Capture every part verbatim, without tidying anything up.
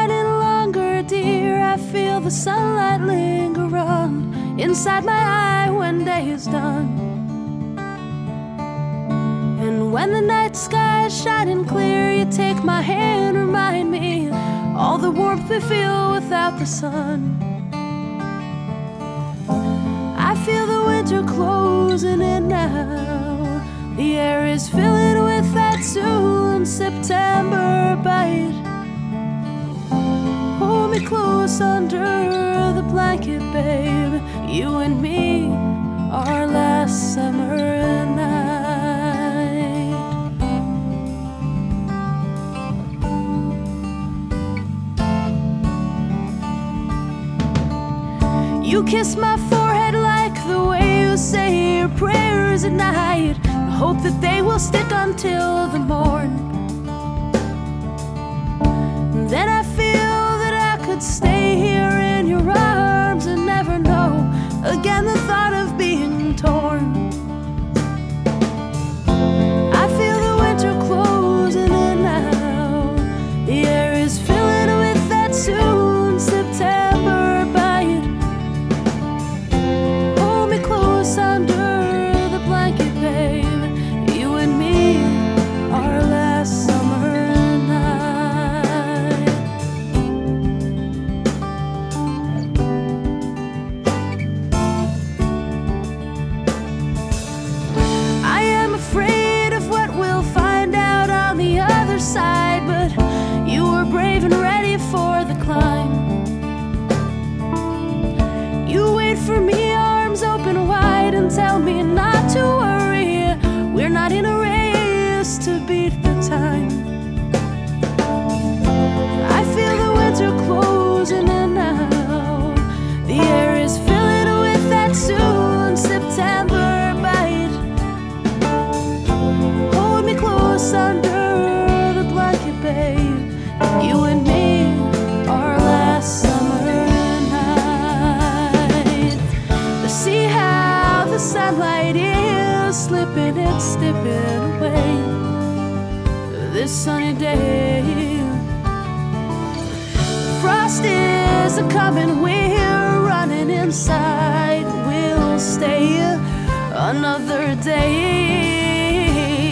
any longer, dear. I feel the sunlight linger on inside my eye when day is done. And when the night sky is shining clear, you take my hand, remind me all the warmth we feel without the sun. I feel the winter closing in now. The air is filling with that soon September bite. Hold me close under the blanket, babe. You and me, our last summer night. You kiss my forehead like the way you say your prayers at night. I hope that they will stick until the morn. Then I feel that I could stay here in your arms and never know again the thought of being torn. I feel the winter closing in now. The air is filling with that soon September bite. Hold me close under the blanket, babe. You and me, our last summer night. I am afraid of what we'll find out on the other side, but you were brave and ready for the climb. You wait for me, arms open wide, and tell me not to worry. We're not in a race to beat the time. I feel the winter closing in now. The air is filling with that soon September bite. Hold me close under the blanket, babe. You and me, our last summer night. To see how the sunlight is slipping and slipping away this sunny day. Frost is a coming, we're running inside. We'll stay another day.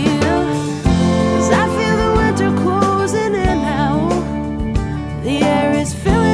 'Cause I feel the winter closing in now. The air is filling